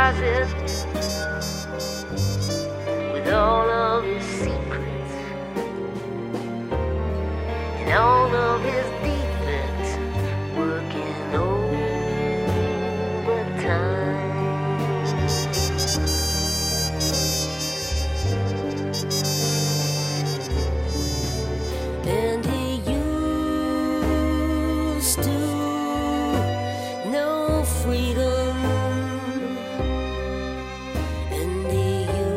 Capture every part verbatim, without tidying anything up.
closet with all of his secrets and all of his defects, working overtime. And he used to know freedom, and he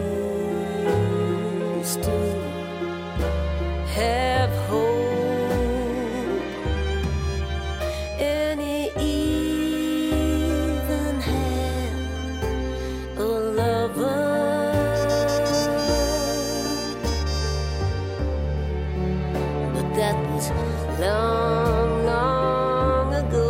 used to have hope, and he even had a lover. But that was long, long ago.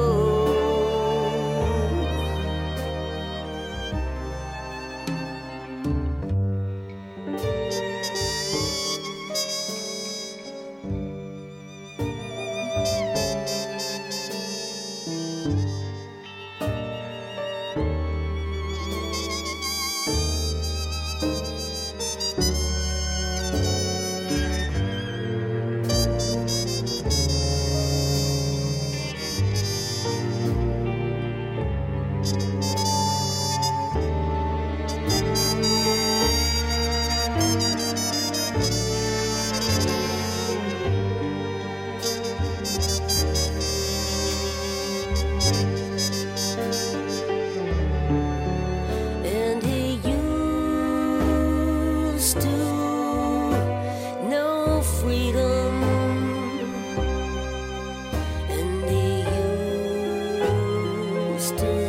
And he used to know freedom, and he used to